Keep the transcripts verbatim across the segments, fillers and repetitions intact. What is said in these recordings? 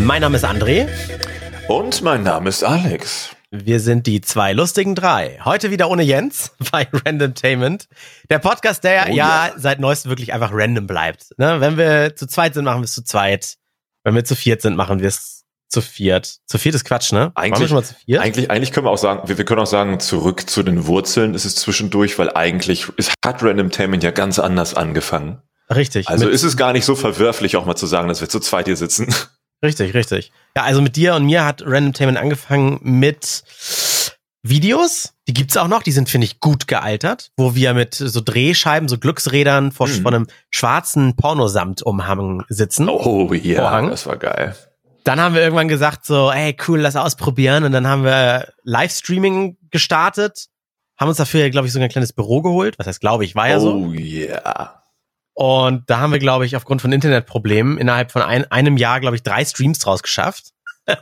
Mein Name ist André. Und mein Name ist Alex. Wir sind die zwei lustigen drei. Heute wieder ohne Jens bei Randomtainment. Der Podcast, der oh, ja, ja seit neuestem wirklich einfach random bleibt. Ne? Wenn wir zu zweit sind, machen wir es zu zweit. Wenn wir zu viert sind, machen wir es zu viert. Zu viert ist Quatsch, ne? Eigentlich, wir schon mal zu viert? Eigentlich, eigentlich können wir auch sagen, wir, wir können auch sagen, zurück zu den Wurzeln ist es zwischendurch, weil eigentlich ist, hat Randomtainment ja ganz anders angefangen. Richtig. Also ist es gar nicht so verwerflich, auch mal zu sagen, dass wir zu zweit hier sitzen. Richtig, richtig. Ja, also mit dir und mir hat Randomtainment angefangen mit Videos. Die gibt's auch noch, die sind, finde ich, gut gealtert, wo wir mit so Drehscheiben, so Glücksrädern vor, mhm. vor einem schwarzen Pornosamtumhang sitzen. Oh ja, Vorhang. Das war geil. Dann haben wir irgendwann gesagt so, ey, cool, lass ausprobieren. Und dann haben wir Livestreaming gestartet, haben uns dafür, glaube ich, sogar ein kleines Büro geholt. Was heißt, glaube ich, war ja oh, so. Oh yeah. Und da haben wir, glaube ich, aufgrund von Internetproblemen innerhalb von ein, einem Jahr, glaube ich, drei Streams draus geschafft. Ja.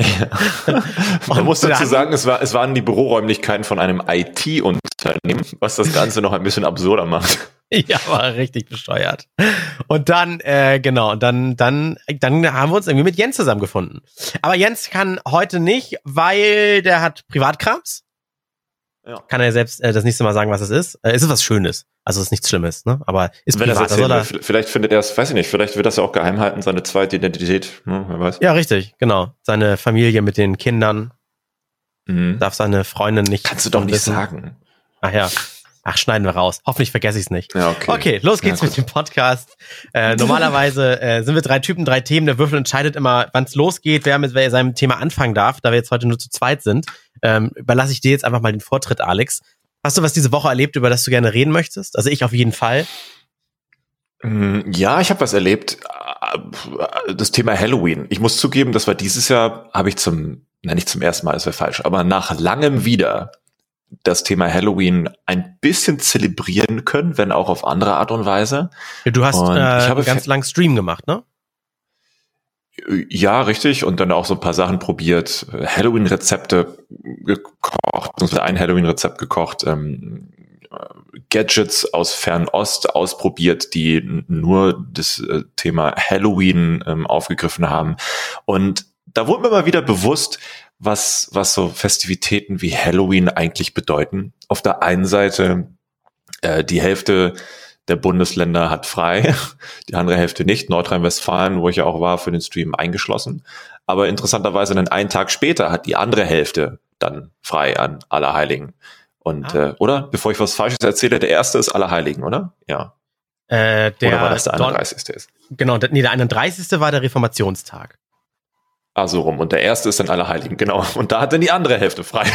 Man muss dazu sagen, es, war, es waren die Büroräumlichkeiten von einem I T-Unternehmen, was das Ganze noch ein bisschen absurder macht. Ja, war richtig bescheuert. Und dann, äh, genau, und dann, dann, dann haben wir uns irgendwie mit Jens zusammengefunden. Aber Jens kann heute nicht, weil der hat Privatkrams. Ja. Kann er selbst äh, das nächste Mal sagen, was es ist. Äh, es ist was Schönes. Also es ist nichts Schlimmes, ne? Aber ist Wenn privat. Das erzählen, also, vielleicht findet er es, weiß ich nicht, vielleicht wird das ja auch geheim halten, seine zweite Identität, ne? Wer weiß. Ja, richtig, genau. Seine Familie mit den Kindern. Mhm. Darf seine Freundin nicht. Kannst du doch nicht wissen. sagen. Ach ja. Ach, schneiden wir raus. Hoffentlich vergesse ich es nicht. Ja, okay. Okay, los geht's ja, mit dem Podcast. Äh, normalerweise äh, sind wir drei Typen, drei Themen. Der Würfel entscheidet immer, wann es losgeht, wer mit seinem Thema anfangen darf. Da wir jetzt heute nur zu zweit sind, ähm, überlasse ich dir jetzt einfach mal den Vortritt, Alex. Hast du was diese Woche erlebt, über das du gerne reden möchtest? Also ich auf jeden Fall. Ja, ich habe was erlebt. Das Thema Halloween. Ich muss zugeben, das war dieses Jahr, habe ich zum, na nicht zum ersten Mal, das wäre falsch, aber nach langem wieder das Thema Halloween ein bisschen zelebrieren können, wenn auch auf andere Art und Weise. Ja, du hast und äh, ich habe einen ganz langen Stream gemacht, ne? Ja, richtig. Und dann auch so ein paar Sachen probiert. Halloween-Rezepte gekocht, beziehungsweise ein Halloween-Rezept gekocht. Ähm, Gadgets aus Fernost ausprobiert, die nur das äh, Thema Halloween ähm, aufgegriffen haben. Und da wurde mir mal wieder bewusst, was was so Festivitäten wie Halloween eigentlich bedeuten. Auf der einen Seite äh, die Hälfte der Bundesländer hat frei, die andere Hälfte nicht. Nordrhein-Westfalen, wo ich ja auch war, für den Stream eingeschlossen. Aber interessanterweise dann einen Tag später hat die andere Hälfte dann frei an Allerheiligen. Und ah. äh, oder? Bevor ich was Falsches erzähle, der erste ist Allerheiligen, oder? Ja. Äh, der oder war das der einunddreißigste ist? Genau, der, nee, der einunddreißigste war der Reformationstag. Ah, so rum. Und der erste ist dann Allerheiligen, genau. Und da hat dann die andere Hälfte frei.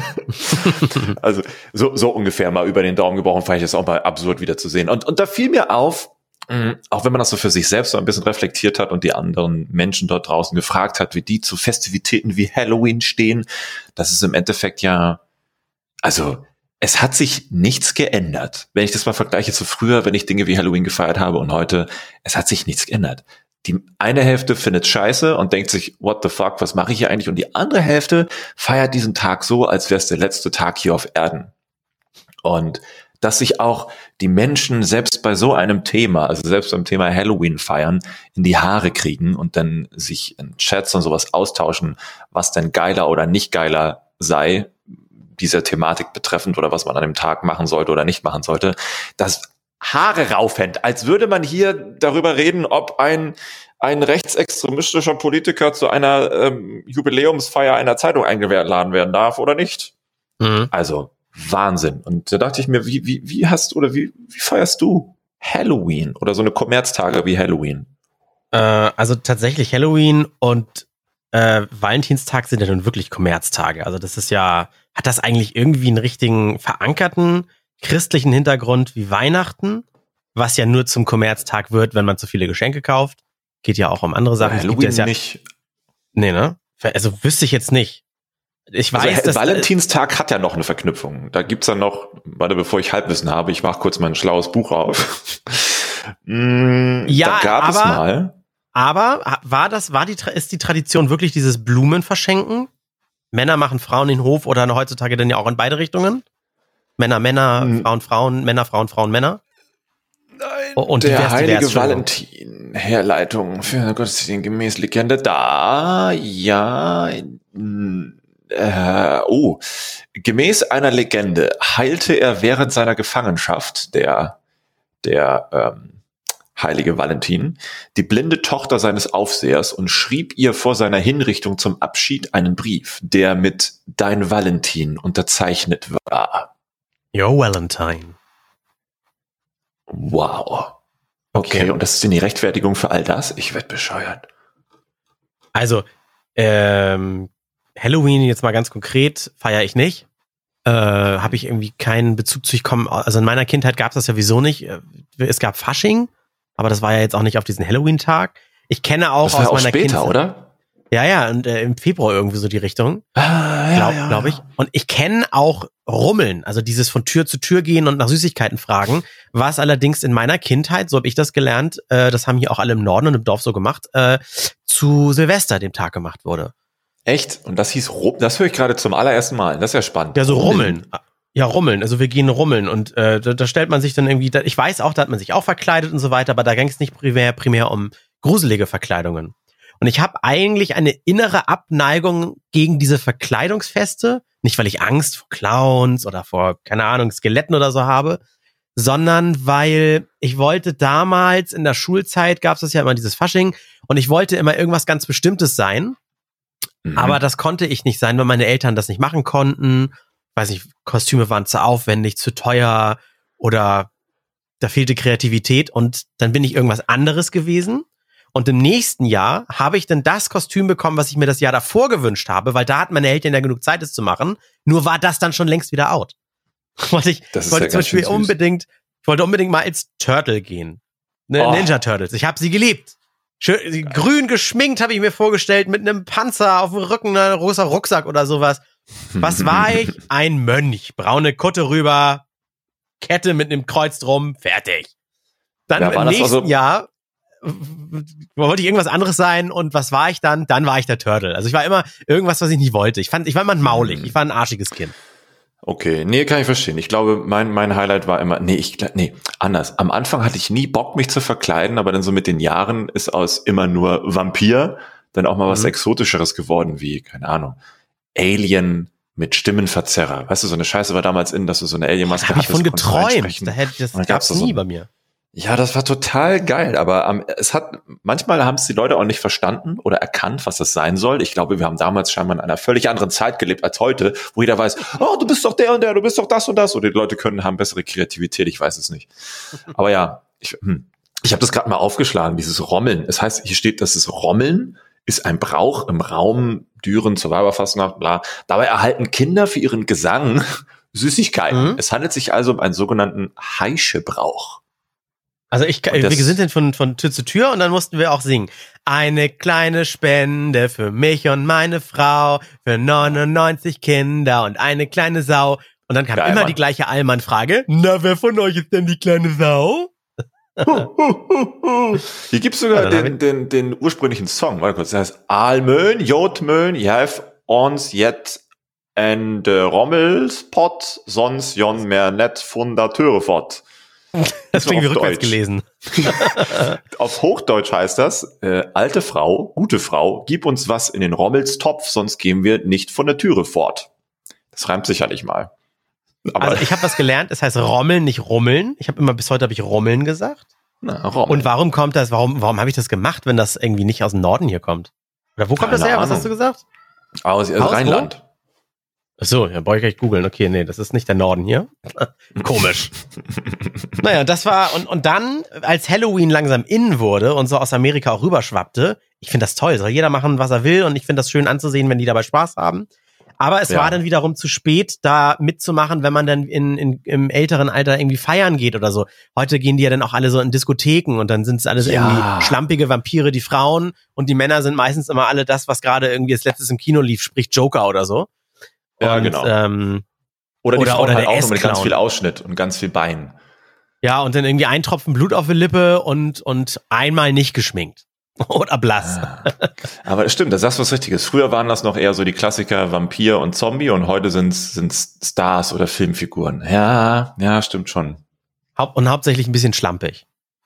Also so, so ungefähr mal über den Daumen gebrochen, fand ich das auch mal absurd wieder zu sehen. Und, und da fiel mir auf, mh, auch wenn man das so für sich selbst so ein bisschen reflektiert hat und die anderen Menschen dort draußen gefragt hat, wie die zu Festivitäten wie Halloween stehen, das ist im Endeffekt ja, also es hat sich nichts geändert. Wenn ich das mal vergleiche zu früher, wenn ich Dinge wie Halloween gefeiert habe und heute, es hat sich nichts geändert. Die eine Hälfte findet scheiße und denkt sich, what the fuck, was mache ich hier eigentlich? Und die andere Hälfte feiert diesen Tag so, als wäre es der letzte Tag hier auf Erden. Und dass sich auch die Menschen selbst bei so einem Thema, also selbst beim Thema Halloween feiern, in die Haare kriegen und dann sich in Chats und sowas austauschen, was denn geiler oder nicht geiler sei, dieser Thematik betreffend oder was man an dem Tag machen sollte oder nicht machen sollte, das Haare raufhängt, als würde man hier darüber reden, ob ein ein rechtsextremistischer Politiker zu einer ähm, Jubiläumsfeier einer Zeitung eingeladen werden darf oder nicht. Mhm. Also Wahnsinn. Und da dachte ich mir, wie wie wie hast oder wie wie feierst du Halloween oder so eine Kommerztage wie Halloween? Äh, also tatsächlich Halloween und äh, Valentinstag sind ja nun wirklich Kommerztage. Also das ist ja, hat das eigentlich irgendwie einen richtigen verankerten christlichen Hintergrund wie Weihnachten, was ja nur zum Kommerztag wird, wenn man zu viele Geschenke kauft. Geht ja auch um andere Sachen. Halloween gibt ja nicht. Nee, ne? Also wüsste ich jetzt nicht. Ich weiß, also, dass Valentinstag hat ja noch eine Verknüpfung. Da gibt's dann noch, warte, bevor ich Halbwissen habe, ich mache kurz mein schlaues Buch auf. mm, ja, da gab aber, es mal. Aber war das, war die, ist die Tradition wirklich dieses Blumenverschenken? Männer machen Frauen in den Hof oder heutzutage dann ja auch in beide Richtungen? Männer, Männer, hm. Frauen, Frauen, Männer, Frauen, Frauen, Männer? Nein, Und der divers, heilige divers, Valentin, Herleitung für eine Gottesdienst gemäß Legende, da, ja, äh, oh, gemäß einer Legende heilte er während seiner Gefangenschaft, der, der, ähm, heilige Valentin, die blinde Tochter seines Aufsehers und schrieb ihr vor seiner Hinrichtung zum Abschied einen Brief, der mit Dein Valentin unterzeichnet war. Your Valentine. Wow. Okay, okay. Und das ist denn die Rechtfertigung für all das? Ich werd bescheuert. Also, ähm, Halloween jetzt mal ganz konkret feiere ich nicht. Äh, habe ich irgendwie keinen Bezug zu. Ich komme, also in meiner Kindheit gab es das ja sowieso nicht. Es gab Fasching, aber das war ja jetzt auch nicht auf diesen Halloween-Tag. Ich kenne auch das war aus auch meiner später, Kindheit. Oder? Ja, ja, und äh, im Februar irgendwie so die Richtung. Ah, ja, Glaube ja, glaub ich. ja. Und ich kenne auch Rummeln, also dieses von Tür zu Tür gehen und nach Süßigkeiten fragen, was allerdings in meiner Kindheit, so habe ich das gelernt, äh, das haben hier auch alle im Norden und im Dorf so gemacht, äh, zu Silvester, dem Tag gemacht wurde. Echt? Und das hieß Rum? Das höre ich gerade zum allerersten Mal. Das ist ja spannend. Ja, so Rummeln. Ja, Rummeln. Also wir gehen rummeln und äh, da, da stellt man sich dann irgendwie, da, ich weiß auch, da hat man sich auch verkleidet und so weiter, aber da ging es nicht primär, primär um gruselige Verkleidungen. Und ich habe eigentlich eine innere Abneigung gegen diese Verkleidungsfeste. Nicht, weil ich Angst vor Clowns oder vor, keine Ahnung, Skeletten oder so habe, sondern weil ich wollte damals, in der Schulzeit gab es das ja immer dieses Fasching und ich wollte immer irgendwas ganz Bestimmtes sein. Mhm. Aber das konnte ich nicht sein, weil meine Eltern das nicht machen konnten. Weiß nicht, Kostüme waren zu aufwendig, zu teuer oder da fehlte Kreativität und dann bin ich irgendwas anderes gewesen. Und im nächsten Jahr habe ich dann das Kostüm bekommen, was ich mir das Jahr davor gewünscht habe, weil da hatten meine Eltern ja genug Zeit, es zu machen. Nur war das dann schon längst wieder out. wollte ich das ist wollte ja zum Beispiel unbedingt, ich wollte unbedingt mal als Turtle gehen. Ne, oh. Ninja Turtles. Ich habe sie geliebt. Schön, grün geschminkt habe ich mir vorgestellt, mit einem Panzer auf dem Rücken, ein rosa Rucksack oder sowas. Was war ich? Ein Mönch. Braune Kutte rüber, Kette mit einem Kreuz drum, fertig. Dann ja, im nächsten also Jahr wollte ich irgendwas anderes sein und was war ich dann? Dann war ich der Turtle. Also ich war immer irgendwas, was ich nicht wollte. Ich fand, ich war immer maulig. Ich war ein arschiges Kind. Okay, nee, kann ich verstehen. Ich glaube, mein mein Highlight war immer, nee, ich nee, anders. Am Anfang hatte ich nie Bock, mich zu verkleiden, aber dann so mit den Jahren ist aus immer nur Vampir dann auch mal was mhm. Exotischeres geworden, wie, keine Ahnung, Alien mit Stimmenverzerrer. Weißt du, so eine Scheiße war damals in, dass du so eine Alien-Maske hattest. Hab ich von geträumt. Da hätte das gab's nie so bei mir. Ja, das war total geil, aber ähm, es hat, manchmal haben es die Leute auch nicht verstanden oder erkannt, was das sein soll. Ich glaube, wir haben damals scheinbar in einer völlig anderen Zeit gelebt als heute, wo jeder weiß, oh, du bist doch der und der, du bist doch das und das. Oder die Leute können, haben bessere Kreativität, ich weiß es nicht. Aber ja, ich, hm, ich habe das gerade mal aufgeschlagen, dieses Rommeln. Es heißt, hier steht, dass es Rommeln ist ein Brauch im Raum, Düren, zur Weiberfastnacht, bla. Dabei erhalten Kinder für ihren Gesang Süßigkeiten. Mhm. Es handelt sich also um einen sogenannten Heischebrauch. Also ich, wir sind dann von, von Tür zu Tür und dann mussten wir auch singen. Eine kleine Spende für mich und meine Frau, für neunundneunzig Kinder und eine kleine Sau. Und dann kam Geil, immer Mann. Die gleiche Allmann-Frage. Na, wer von euch ist denn die kleine Sau? Hier gibt's sogar ja, den, den, den ursprünglichen Song. Warte kurz, das heißt Almön, Jotmön, jev ons jet en de Rommelspot, sonst jon mehr net Fundateure fort. Das klingt wie rückwärts gelesen. Auf Hochdeutsch heißt das, äh, alte Frau, gute Frau, gib uns was in den Rommelstopf, sonst gehen wir nicht von der Türe fort. Das reimt sicherlich mal. Aber also ich habe was gelernt, es heißt Rommeln, nicht Rummeln. Ich habe immer, bis heute habe ich Rommeln gesagt. Na, Rommeln. Und warum kommt das, warum, warum habe ich das gemacht, wenn das irgendwie nicht aus dem Norden hier kommt? Oder wo kommt Keine das her? Ahnung. Was hast du gesagt? Aus, aus Rheinland. Wo? Ach so, ja, brauche ich gleich googeln. Okay, nee, das ist nicht der Norden hier. Komisch. Naja, das war, und, und dann, als Halloween langsam in wurde und so aus Amerika auch rüberschwappte, ich finde das toll, soll jeder machen, was er will und ich finde das schön anzusehen, wenn die dabei Spaß haben. Aber es ja. war dann wiederum zu spät, da mitzumachen, wenn man dann in, in, im älteren Alter irgendwie feiern geht oder so. Heute gehen die ja dann auch alle so in Diskotheken und dann sind es alles ja. irgendwie schlampige Vampire, die Frauen, und die Männer sind meistens immer alle das, was gerade irgendwie als letztes im Kino lief, sprich Joker oder so. Ja, und, genau. Ähm, oder die oder, Frauen oder halt der auch noch mit ganz viel Ausschnitt und ganz viel Bein. Ja, und dann irgendwie ein Tropfen Blut auf der Lippe und, und einmal nicht geschminkt. Oder blass. Ah. Aber es stimmt, das ist was Richtiges. Früher waren das noch eher so die Klassiker Vampir und Zombie und heute sind es Stars oder Filmfiguren. Ja, ja, stimmt schon. Haupt, und hauptsächlich ein bisschen schlampig.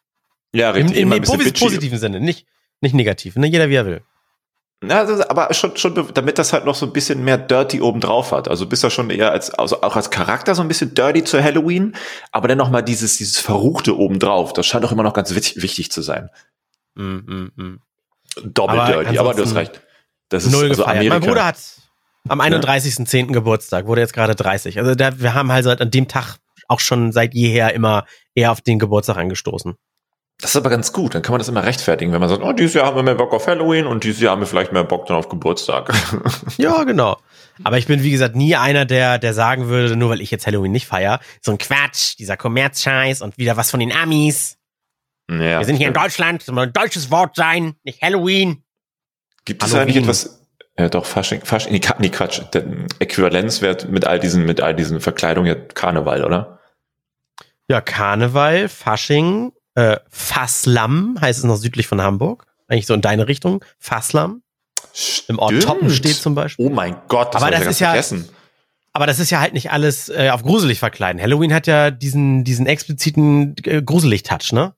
Ja, richtig. Im, immer im ein bisschen bitchy. positiven Sinne, nicht, nicht negativ. Ne? Jeder wie er will. Ja, das, aber schon, schon, damit das halt noch so ein bisschen mehr Dirty obendrauf hat. Also bist du schon eher als, also auch als Charakter so ein bisschen Dirty zu Halloween, aber dann noch mal dieses, dieses Verruchte obendrauf. Das scheint auch immer noch ganz wichtig, wichtig zu sein. Mm, mm, mm. Doppelt aber Dirty, aber du hast recht. Das ist null also gefeiert. Amerika. Mein Bruder hat am einunddreißigsten zehnten Geburtstag, wurde jetzt gerade dreißig. Also da, wir haben halt seit an dem Tag auch schon seit jeher immer eher auf den Geburtstag angestoßen. Das ist aber ganz gut, dann kann man das immer rechtfertigen, wenn man sagt, oh, dieses Jahr haben wir mehr Bock auf Halloween und dieses Jahr haben wir vielleicht mehr Bock dann auf Geburtstag. Ja, genau. Aber ich bin, wie gesagt, nie einer, der der sagen würde, nur weil ich jetzt Halloween nicht feiere, so ein Quatsch, dieser Kommerzscheiß und wieder was von den Amis. Ja, wir sind hier in Deutschland, es soll ein deutsches Wort sein, nicht Halloween. Gibt es Halloween. eigentlich etwas, ja doch, Fasching, Fasching, nee, nee, Quatsch, der Äquivalenzwert mit all diesen, mit all diesen Verkleidungen, ja, Karneval, oder? Ja, Karneval, Fasching, äh, Fasslam heißt es noch südlich von Hamburg. Eigentlich so in deine Richtung. Fasslam. Im Ort Toppenstedt zum Beispiel. Oh mein Gott, das aber habe ich das ja ist vergessen. Ja, aber das ist ja halt nicht alles äh, auf gruselig verkleiden. Halloween hat ja diesen, diesen expliziten äh, Gruselig-Touch, ne?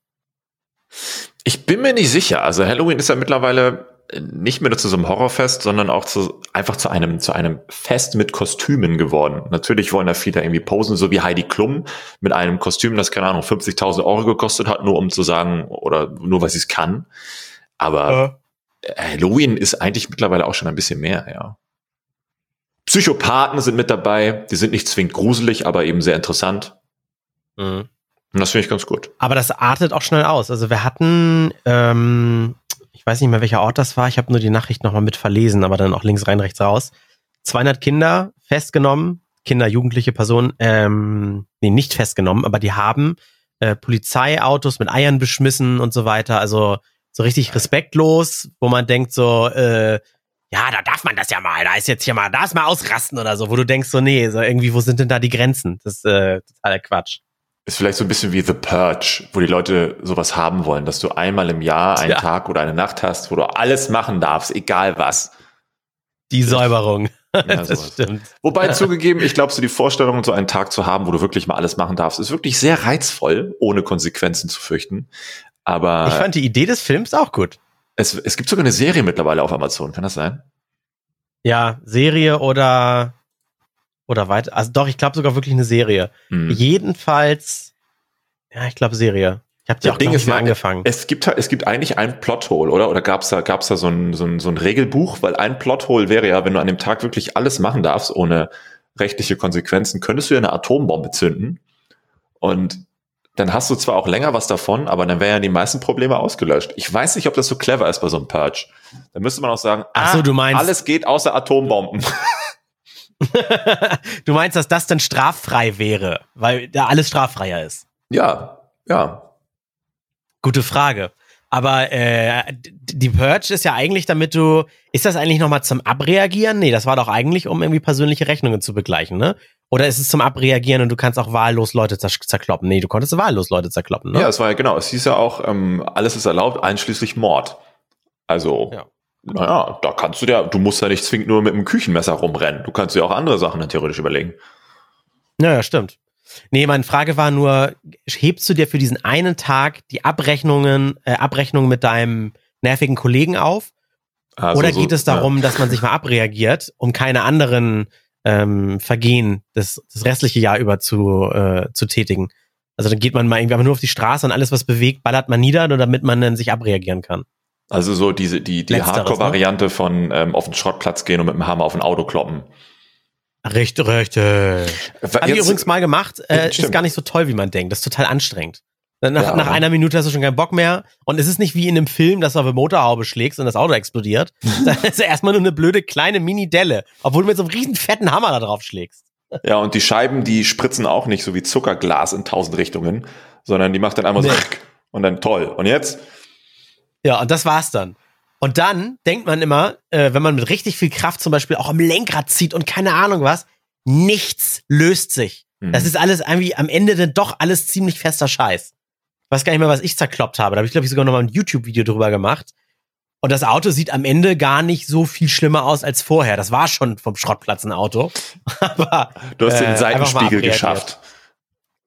Ich bin mir nicht sicher. Also Halloween ist ja mittlerweile nicht mehr nur zu so einem Horrorfest, sondern auch zu, einfach zu einem, zu einem Fest mit Kostümen geworden. Natürlich wollen da viele irgendwie posen, so wie Heidi Klum mit einem Kostüm, das, keine Ahnung, fünfzigtausend Euro gekostet hat, nur um zu sagen, oder nur, weil sie es kann. Aber äh. Halloween ist eigentlich mittlerweile auch schon ein bisschen mehr, ja. Psychopathen sind mit dabei, die sind nicht zwingend gruselig, aber eben sehr interessant. Mhm. Und das finde ich ganz gut. Aber das artet auch schnell aus. Also wir hatten, ähm, ich weiß nicht mehr, welcher Ort das war, ich habe nur die Nachricht nochmal mit verlesen, aber dann auch links rein, rechts raus. zweihundert Kinder festgenommen, Kinder, jugendliche Personen, ähm, nee, nicht festgenommen, aber die haben äh, Polizeiautos mit Eiern beschmissen und so weiter. Also so richtig respektlos, wo man denkt so, äh, ja, da darf man das ja mal, da ist jetzt hier mal, da ist mal ausrasten oder so, wo du denkst so, nee, so irgendwie, wo sind denn da die Grenzen? Das ist äh, totaler Quatsch. Ist vielleicht so ein bisschen wie The Purge, wo die Leute sowas haben wollen, dass du einmal im Jahr einen ja. Tag oder eine Nacht hast, wo du alles machen darfst, egal was. Die Säuberung. Ja, das sowas. Stimmt. Wobei zugegeben, ich glaube, so die Vorstellung, so einen Tag zu haben, wo du wirklich mal alles machen darfst, ist wirklich sehr reizvoll, ohne Konsequenzen zu fürchten. Aber ich fand die Idee des Films auch gut. Es, es gibt sogar eine Serie mittlerweile auf Amazon, kann das sein? Ja, Serie oder oder weiter. Also doch, ich glaube sogar wirklich eine Serie. Hm. Jedenfalls, ja, ich glaube Serie. Ich habe die das auch Ding nicht ist mehr mal, angefangen. Es gibt es gibt eigentlich ein Plothole, oder? Oder gab's da gab's da so ein so ein so ein Regelbuch, weil ein Plothole wäre ja, wenn du an dem Tag wirklich alles machen darfst ohne rechtliche Konsequenzen, könntest du ja eine Atombombe zünden und dann hast du zwar auch länger was davon, aber dann wären ja die meisten Probleme ausgelöscht. Ich weiß nicht, ob das so clever ist bei so einem Purge. Da müsste man auch sagen, ach so, ah, du meinst, alles geht außer Atombomben. Du meinst, dass das dann straffrei wäre, weil da alles straffreier ist? Ja, ja. Gute Frage. Aber äh, die Purge ist ja eigentlich, damit du, ist das eigentlich nochmal zum Abreagieren? Nee, das war doch eigentlich, um irgendwie persönliche Rechnungen zu begleichen, ne? Oder ist es zum Abreagieren und du kannst auch wahllos Leute zer- zerkloppen? Nee, du konntest wahllos Leute zerkloppen, ne? Ja, es war ja genau. Es hieß ja auch, ähm, alles ist erlaubt, einschließlich Mord. Also, ja. Naja, da kannst du ja, du musst ja nicht zwingend nur mit einem Küchenmesser rumrennen. Du kannst dir auch andere Sachen dann theoretisch überlegen. Ja, ja, stimmt. Nee, meine Frage war nur, hebst du dir für diesen einen Tag die Abrechnungen, äh, Abrechnungen mit deinem nervigen Kollegen auf? Also oder geht so, es darum, ja. dass man sich mal abreagiert, um keine anderen ähm, Vergehen das, das restliche Jahr über zu, äh, zu tätigen? Also dann geht man mal irgendwie aber nur auf die Straße und alles, was bewegt, ballert man nieder, nur damit man dann sich abreagieren kann. Also so diese die die Hardcore-Variante, ne? Von ähm, auf den Schrottplatz gehen und mit dem Hammer auf ein Auto kloppen. Richtig, richtig. Habe ich übrigens mal gemacht. Äh, ist gar nicht so toll, wie man denkt. Das ist total anstrengend. Nach, ja, nach einer Minute hast du schon keinen Bock mehr. Und es ist nicht wie in einem Film, dass du auf eine Motorhaube schlägst und das Auto explodiert. Das ist erstmal nur eine blöde kleine Mini-Delle. Obwohl du mit so einem riesen fetten Hammer da drauf schlägst. Ja, und die Scheiben, die spritzen auch nicht so wie Zuckerglas in tausend Richtungen, sondern die macht dann einmal nee. so und dann toll. Und jetzt? Ja, und das war's dann. Und dann denkt man immer, äh, wenn man mit richtig viel Kraft zum Beispiel auch am Lenkrad zieht und keine Ahnung was, nichts löst sich. Mhm. Das ist alles irgendwie am Ende dann doch alles ziemlich fester Scheiß. Ich weiß gar nicht mehr, was ich zerkloppt habe. Da habe ich, glaube ich, sogar noch mal ein YouTube-Video drüber gemacht. Und das Auto sieht am Ende gar nicht so viel schlimmer aus als vorher. Das war schon vom Schrottplatz ein Auto. Aber du hast den äh, Seitenspiegel geschafft.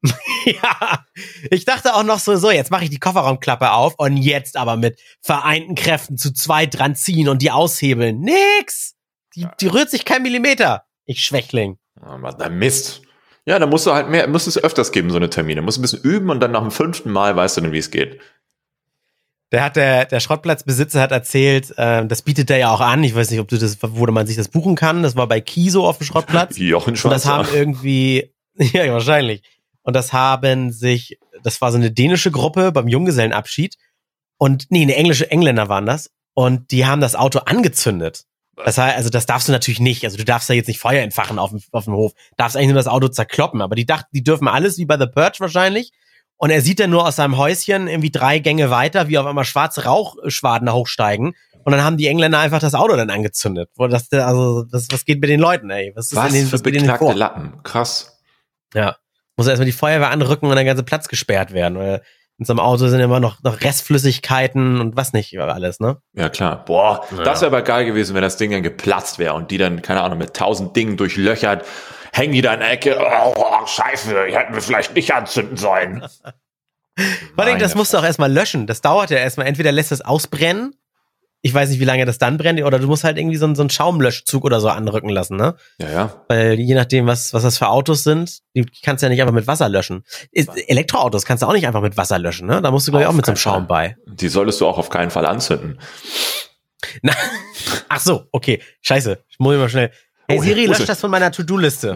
Ja, ich dachte auch noch so, so, jetzt mache ich die Kofferraumklappe auf und jetzt aber mit vereinten Kräften zu zweit dran ziehen und die aushebeln. Nix! Die, die rührt sich kein Millimeter. Ich Schwächling. Aber da Mist. Ja, da musst du halt mehr, musst es öfters geben, so eine Termine. Musst ein bisschen üben und dann nach dem fünften Mal weißt du dann, wie es geht. Der hat der, der Schrottplatzbesitzer hat erzählt, äh, das bietet der ja auch an. Ich weiß nicht, ob du das, wo man sich das buchen kann. Das war bei Kiso auf dem Schrottplatz. Jochen Schweizer. Und das haben irgendwie, ja, wahrscheinlich. Und das haben sich, das war so eine dänische Gruppe beim Junggesellenabschied. Und, nee, eine englische Engländer waren das. Und die haben das Auto angezündet. Das heißt, also das darfst du natürlich nicht. Also du darfst da jetzt nicht Feuer entfachen auf dem, auf dem Hof. Darfst eigentlich nur das Auto zerkloppen. Aber die dachten, die dürfen alles, wie bei The Purge wahrscheinlich. Und er sieht dann nur aus seinem Häuschen irgendwie drei Gänge weiter, wie auf einmal schwarze Rauchschwaden hochsteigen. Und dann haben die Engländer einfach das Auto dann angezündet. Wo das, also, das, was geht mit den Leuten, ey? Was, ist was in den, für was geht in den beknackte vor? Lappen. Krass. Ja. Muss erstmal die Feuerwehr anrücken und der ganze Platz gesperrt werden. Weil in so einem Auto sind immer noch, noch Restflüssigkeiten und was nicht alles, ne? Ja, klar. Boah, Ja. das wäre aber geil gewesen, wenn das Ding dann geplatzt wäre und die dann, keine Ahnung, mit tausend Dingen durchlöchert, hängen die da in der Ecke. Oh, oh Scheiße, hätten wir vielleicht nicht anzünden sollen. Vor allem, das musst du auch erstmal löschen. Das dauert ja erstmal. Entweder lässt es ausbrennen. Ich weiß nicht, wie lange das dann brennt. Oder du musst halt irgendwie so einen, so einen Schaumlöschzug oder so anrücken lassen, ne? Ja, ja. Weil je nachdem, was, was das für Autos sind, die kannst du ja nicht einfach mit Wasser löschen. Ist, Elektroautos kannst du auch nicht einfach mit Wasser löschen, ne? Da musst du, glaube ich, auch mit so einem Schaum bei. Die solltest du auch auf keinen Fall anzünden. Na, ach so, okay. Scheiße. Ich muss mal schnell. Hey Oh, Siri, ja, lösch das von meiner To-Do-Liste.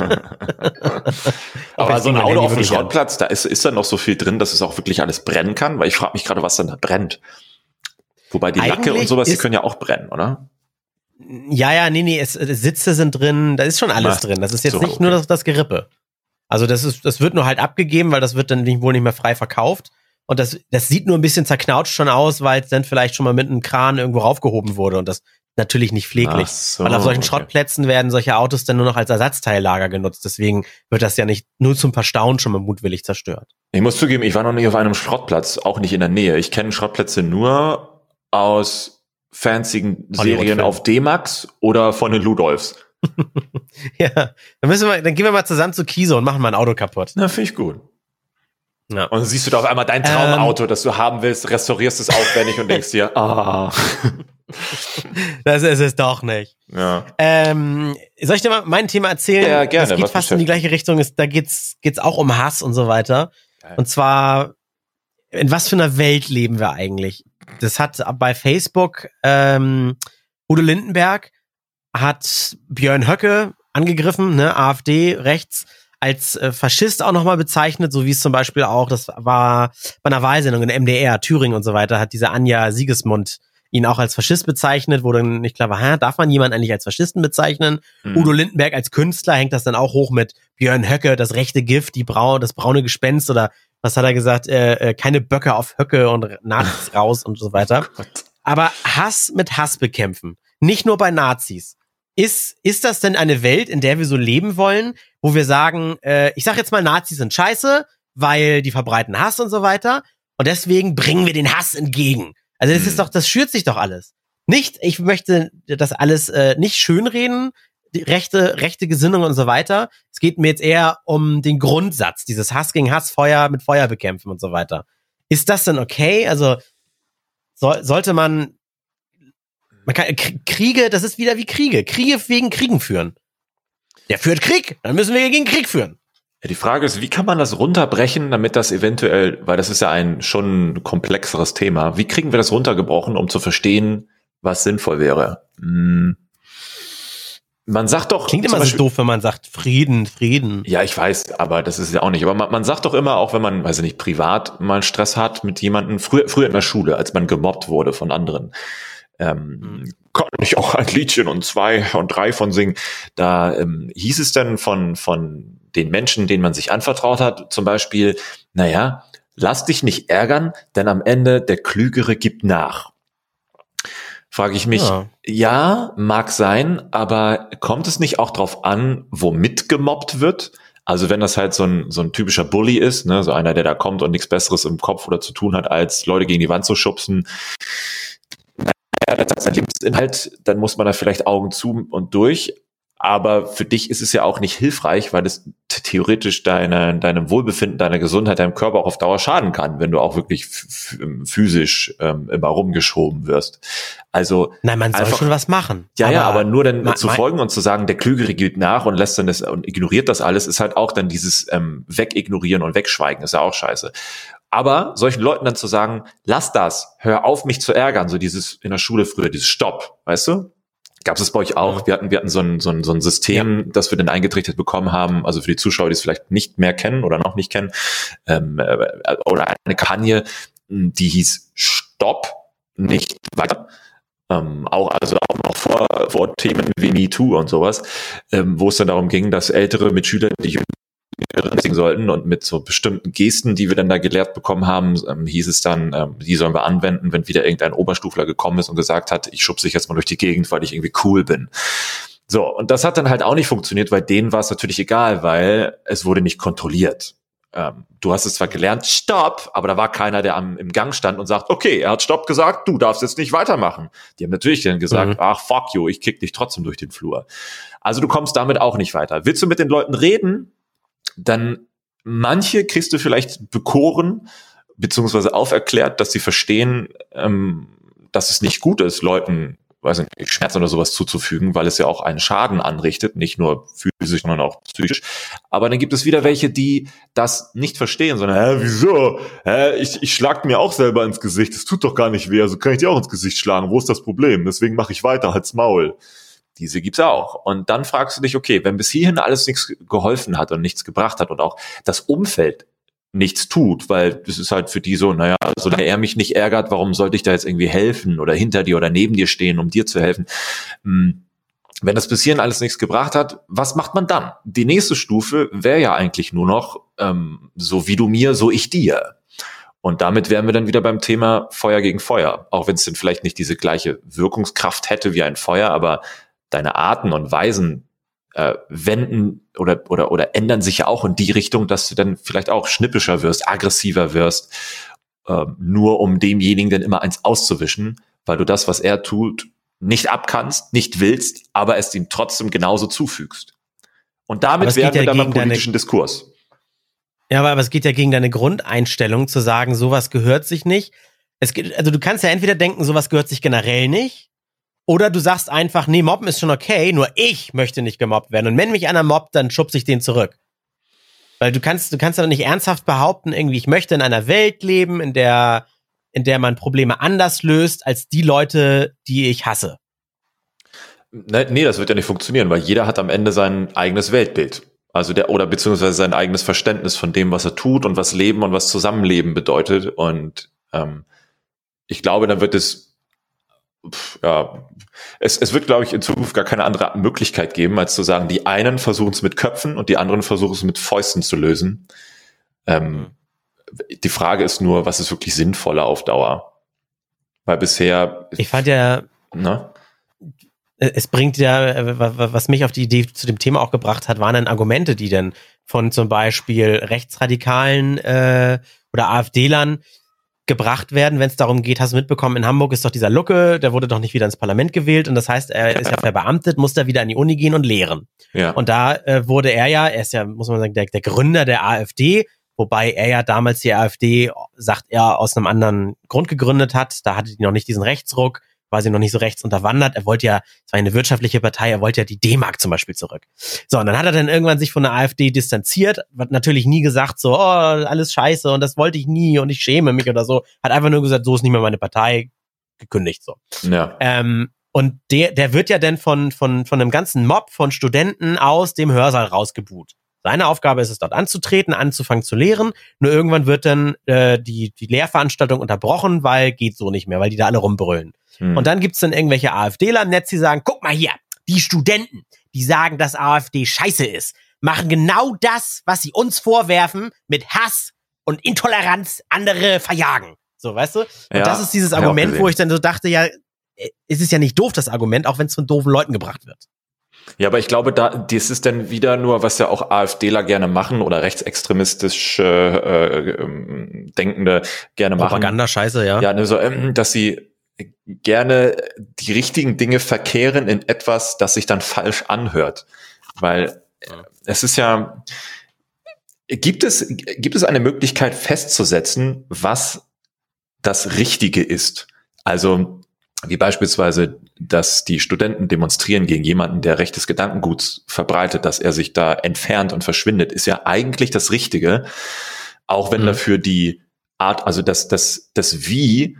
Aber so ein mein Auto Handy auf dem wirklich an. Schrottplatz, da ist, ist da noch so viel drin, dass es auch wirklich alles brennen kann? Weil ich frage mich gerade, was dann da brennt. Wobei die Lacke Eigentlich und sowas, die ist- können ja auch brennen, oder? Ja, ja, nee, nee, es, es, Sitze sind drin, da ist schon alles Na, drin. Das ist jetzt so, nicht okay. nur das, das Gerippe. Also das ist, das wird nur halt abgegeben, weil das wird dann nicht, wohl nicht mehr frei verkauft. Und das, das sieht nur ein bisschen zerknautscht schon aus, weil es dann vielleicht schon mal mit einem Kran irgendwo raufgehoben wurde und das natürlich nicht pfleglich. Ach so, weil auf solchen okay. Schrottplätzen werden solche Autos dann nur noch als Ersatzteillager genutzt. Deswegen wird das ja nicht nur zum Verstauen schon mal mutwillig zerstört. Ich muss zugeben, ich war noch nie auf einem Schrottplatz, auch nicht in der Nähe. Ich kenne Schrottplätze nur aus fancigen Serien Hollywood-Filmen. auf D-Max oder von den Ludolfs. Ja, dann müssen wir, dann gehen wir mal zusammen zu Kiso und machen mal ein Auto kaputt. Na, finde ich gut. Ja. Und dann siehst du da auf einmal dein Traumauto, das du haben willst, restaurierst es aufwendig und denkst dir, ah. Das ist es doch nicht. Ja. Ähm, soll ich dir mal mein Thema erzählen? Ja, gerne. Das geht Was fast in die gleiche Richtung. Ist, da geht's, geht's auch um Hass und so weiter. Geil. Und zwar, in was für einer Welt leben wir eigentlich? Das hat bei Facebook, ähm, Udo Lindenberg hat Björn Höcke angegriffen, ne, AfD, rechts, als äh, Faschist auch nochmal bezeichnet, so wie es zum Beispiel auch, das war bei einer Wahlsendung in der M D R, Thüringen und so weiter, hat diese Anja Siegesmund ihn auch als Faschist bezeichnet, wo dann nicht klar war, hä, darf man jemanden eigentlich als Faschisten bezeichnen? Mhm. Udo Lindenberg als Künstler hängt das dann auch hoch mit Björn Höcke, das rechte Gift, die Brau, das braune Gespenst oder was hat er gesagt, äh, äh, keine Böcke auf Höcke und Nazis raus und so weiter. Gott. Aber Hass mit Hass bekämpfen, nicht nur bei Nazis. Ist, ist das denn eine Welt, in der wir so leben wollen, wo wir sagen, äh, ich sag jetzt mal, Nazis sind scheiße, weil die verbreiten Hass und so weiter und deswegen bringen wir den Hass entgegen. Also das Hm. ist doch, das schürt sich doch alles. Nicht, ich möchte das alles äh, nicht schönreden, die rechte, rechte Gesinnung und so weiter. Es geht mir jetzt eher um den Grundsatz, dieses Hass gegen Hass, Feuer mit Feuer bekämpfen und so weiter. Ist das denn okay? Also soll, sollte man, man kann, K- Kriege, das ist wieder wie Kriege. Kriege wegen Kriegen führen. Der führt Krieg, dann müssen wir gegen Krieg führen. Ja, die Frage ist, wie kann man das runterbrechen, damit das eventuell, weil das ist ja ein schon komplexeres Thema, wie kriegen wir das runtergebrochen, um zu verstehen, was sinnvoll wäre? Hm. Man sagt doch... Klingt zum immer so Beispiel- doof, wenn man sagt Frieden, Frieden. Ja, ich weiß, aber das ist ja auch nicht. Aber man, man sagt doch immer, auch wenn man, weiß ich nicht, privat mal Stress hat mit jemandem, früher, früher in der Schule, als man gemobbt wurde von anderen, ähm, kann ich auch ein Liedchen und zwei und drei von singen. Da ähm, hieß es dann von, von den Menschen, denen man sich anvertraut hat, zum Beispiel, naja, lass dich nicht ärgern, denn am Ende der Klügere gibt nach. Frage ich mich, Ja. ja, mag sein, aber kommt es nicht auch drauf an, womit gemobbt wird? Also wenn das halt so ein, so ein typischer Bully ist, ne, so einer, der da kommt und nichts Besseres im Kopf oder zu tun hat, als Leute gegen die Wand zu schubsen, naja, das ist sein Lebensinhalt, dann muss man da vielleicht Augen zu und durch. Aber für dich ist es ja auch nicht hilfreich, weil es theoretisch deine, deinem Wohlbefinden, deiner Gesundheit, deinem Körper auch auf Dauer schaden kann, wenn du auch wirklich f- physisch ähm, immer rumgeschoben wirst. Also nein, man soll einfach, schon was machen. Ja, aber ja, aber nur dann ma- zu folgen und zu sagen, der Klügere geht nach und lässt dann das und ignoriert das alles, ist halt auch dann dieses ähm, Wegignorieren und Wegschweigen, ist ja auch scheiße. Aber solchen Leuten dann zu sagen, lass das, hör auf, mich zu ärgern, so dieses in der Schule früher, dieses Stopp, weißt du? Gab es bei euch auch? Wir hatten, wir hatten so ein, so ein, so ein System, ja. das wir dann eingetrichtert bekommen haben, also für die Zuschauer, die es vielleicht nicht mehr kennen oder noch nicht kennen, ähm, äh, oder eine Kampagne, die hieß Stopp, nicht weiter. Ähm, auch, also auch noch vor, vor Themen wie MeToo und sowas, ähm, wo es dann darum ging, dass Ältere mit Schülern, die sollten und mit so bestimmten Gesten, die wir dann da gelehrt bekommen haben, ähm, hieß es dann, ähm, die sollen wir anwenden, wenn wieder irgendein Oberstufler gekommen ist und gesagt hat, ich schubse dich jetzt mal durch die Gegend, weil ich irgendwie cool bin. So, und das hat dann halt auch nicht funktioniert, weil denen war es natürlich egal, weil es wurde nicht kontrolliert. Ähm, du hast es zwar gelernt, Stopp, aber da war keiner, der am, im Gang stand und sagt, okay, er hat Stopp gesagt, du darfst jetzt nicht weitermachen. Die haben natürlich dann gesagt, mhm. ach, fuck you, ich kick dich trotzdem durch den Flur. Also du kommst damit auch nicht weiter. Willst du mit den Leuten reden? Dann manche kriegst du vielleicht bekoren, beziehungsweise auferklärt, dass sie verstehen, ähm, dass es nicht gut ist, Leuten, weiß nicht, Schmerzen oder sowas zuzufügen, weil es ja auch einen Schaden anrichtet, nicht nur physisch, sondern auch psychisch. Aber dann gibt es wieder welche, die das nicht verstehen, sondern, hä, wieso? Hä, ich, ich schlag mir auch selber ins Gesicht, es tut doch gar nicht weh, also kann ich dir auch ins Gesicht schlagen, wo ist das Problem? Deswegen mache ich weiter, halt's Maul. Diese gibt's auch. Und dann fragst du dich, okay, wenn bis hierhin alles nichts geholfen hat und nichts gebracht hat und auch das Umfeld nichts tut, weil das ist halt für die so, naja, solange er mich nicht ärgert, warum sollte ich da jetzt irgendwie helfen oder hinter dir oder neben dir stehen, um dir zu helfen? Wenn das bis hierhin alles nichts gebracht hat, was macht man dann? Die nächste Stufe wäre ja eigentlich nur noch, ähm, so wie du mir, so ich dir. Und damit wären wir dann wieder beim Thema Feuer gegen Feuer. Auch wenn es dann vielleicht nicht diese gleiche Wirkungskraft hätte wie ein Feuer, aber deine Arten und Weisen äh, wenden oder, oder, oder ändern sich ja auch in die Richtung, dass du dann vielleicht auch schnippischer wirst, aggressiver wirst, äh, nur um demjenigen dann immer eins auszuwischen, weil du das, was er tut, nicht abkannst, nicht willst, aber es ihm trotzdem genauso zufügst. Und damit werden wir dann beim politischen Diskurs. Ja, aber es geht ja gegen deine Grundeinstellung zu sagen, sowas gehört sich nicht. Es geht, also du kannst ja entweder denken, sowas gehört sich generell nicht, oder du sagst einfach, nee, mobben ist schon okay, nur ich möchte nicht gemobbt werden. Und wenn mich einer mobbt, dann schubse ich den zurück. Weil du kannst, du kannst aber nicht ernsthaft behaupten, irgendwie, ich möchte in einer Welt leben, in der, in der man Probleme anders löst, als die Leute, die ich hasse. Nee, das wird ja nicht funktionieren, weil jeder hat am Ende sein eigenes Weltbild. Also der, oder beziehungsweise sein eigenes Verständnis von dem, was er tut und was Leben und was Zusammenleben bedeutet. Und ähm, ich glaube, dann wird es ja, es, es wird, glaube ich, in Zukunft gar keine andere Möglichkeit geben, als zu sagen, die einen versuchen es mit Köpfen und die anderen versuchen es mit Fäusten zu lösen. Ähm, die Frage ist nur, was ist wirklich sinnvoller auf Dauer? Weil bisher... Ich fand ja... Ne? Es bringt ja, was mich auf die Idee zu dem Thema auch gebracht hat, waren dann Argumente, die dann von zum Beispiel Rechtsradikalen äh, oder AfDlern gebracht werden, wenn es darum geht, hast du mitbekommen, in Hamburg ist doch dieser Lucke, der wurde doch nicht wieder ins Parlament gewählt und das heißt, er ist ja verbeamtet, muss da wieder an die Uni gehen und lehren. Ja. Und da äh, wurde er ja, er ist ja, muss man sagen, der, der Gründer der AfD, wobei er ja damals die AfD, sagt er, aus einem anderen Grund gegründet hat, da hatte die noch nicht diesen Rechtsruck, war sie noch nicht so rechts unterwandert. Er wollte ja, es war eine wirtschaftliche Partei, er wollte ja die D-Mark zum Beispiel zurück. So, und dann hat er dann irgendwann sich von der AfD distanziert, hat natürlich nie gesagt so, oh, alles scheiße und das wollte ich nie und ich schäme mich oder so. Hat einfach nur gesagt, so ist nicht mehr meine Partei, gekündigt so. Ja. Ähm, und der, der wird ja dann von, von, von einem ganzen Mob von Studenten aus dem Hörsaal rausgebuht. Seine Aufgabe ist es, dort anzutreten, anzufangen zu lehren. Nur irgendwann wird dann äh, die, die Lehrveranstaltung unterbrochen, weil geht so nicht mehr, weil die da alle rumbrüllen. Hm. Und dann gibt's dann irgendwelche AfDler im Netz, die sagen, guck mal hier, die Studenten, die sagen, dass AfD scheiße ist, machen genau das, was sie uns vorwerfen, mit Hass und Intoleranz andere verjagen. So, weißt du? Und ja, das ist dieses Argument, wo ich dann so dachte, ja, es ist ja nicht doof, das Argument, auch wenn es von doofen Leuten gebracht wird. Ja, aber ich glaube, da, das ist dann wieder nur, was ja auch AfDler gerne machen oder rechtsextremistisch äh, äh, Denkende gerne machen. Propaganda-Scheiße, ja. Ja, ne, so, ähm, dass sie gerne die richtigen Dinge verkehren in etwas, das sich dann falsch anhört. Weil ja. es ist ja, gibt es, gibt es eine Möglichkeit festzusetzen, was das Richtige ist? Also, wie beispielsweise, dass die Studenten demonstrieren gegen jemanden, der rechtes Gedankengut verbreitet, dass er sich da entfernt und verschwindet, ist ja eigentlich das Richtige, auch wenn mhm. dafür die Art, also das, das, das Wie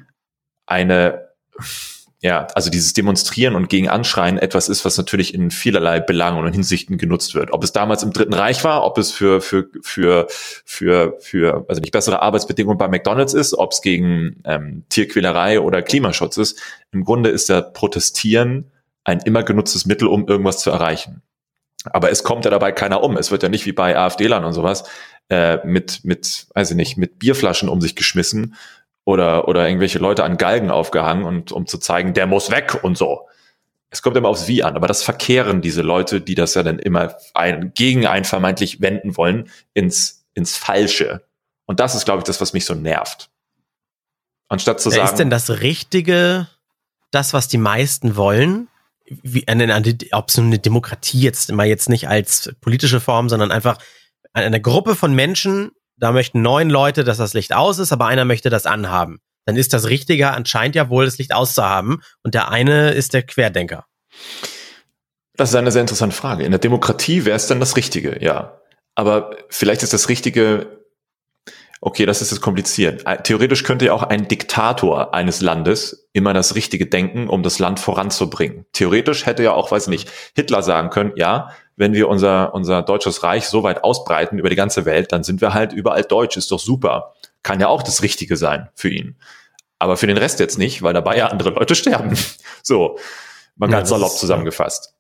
eine, ja, also dieses Demonstrieren und gegen Anschreien etwas ist, was natürlich in vielerlei Belangen und Hinsichten genutzt wird. Ob es damals im Dritten Reich war, ob es für, für, für, für, für, also nicht bessere Arbeitsbedingungen bei McDonald's ist, ob es gegen ähm, Tierquälerei oder Klimaschutz ist. Im Grunde ist ja Protestieren ein immer genutztes Mittel, um irgendwas zu erreichen. Aber es kommt ja dabei keiner um. Es wird ja nicht wie bei AfD-Lern und sowas äh, mit, mit, weiß ich nicht, mit Bierflaschen um sich geschmissen oder oder irgendwelche Leute an Galgen aufgehangen, und um zu zeigen, der muss weg und so. Es kommt immer aufs Wie an, aber das verkehren diese Leute, die das ja dann immer ein, gegen einen vermeintlich wenden wollen, ins ins Falsche. Und das ist, glaube ich, das, was mich so nervt. Anstatt zu ja, sagen... Ist denn das Richtige das, was die meisten wollen? Wie, ob es eine Demokratie jetzt mal jetzt nicht als politische Form, sondern einfach eine Gruppe von Menschen, da möchten neun Leute, dass das Licht aus ist, aber einer möchte das anhaben. Dann ist das Richtige anscheinend ja wohl, das Licht auszuhaben. Und der eine ist der Querdenker. Das ist eine sehr interessante Frage. In der Demokratie wäre es dann das Richtige, ja. Aber vielleicht ist das Richtige, okay, das ist jetzt kompliziert. Theoretisch könnte ja auch ein Diktator eines Landes immer das Richtige denken, um das Land voranzubringen. Theoretisch hätte ja auch, weiß ich nicht, Hitler sagen können, ja, wenn wir unser unser deutsches Reich so weit ausbreiten über die ganze Welt, dann sind wir halt überall deutsch, ist doch super. Kann ja auch das Richtige sein für ihn. Aber für den Rest jetzt nicht, weil dabei ja andere Leute sterben. So, mal ganz ja, salopp zusammengefasst.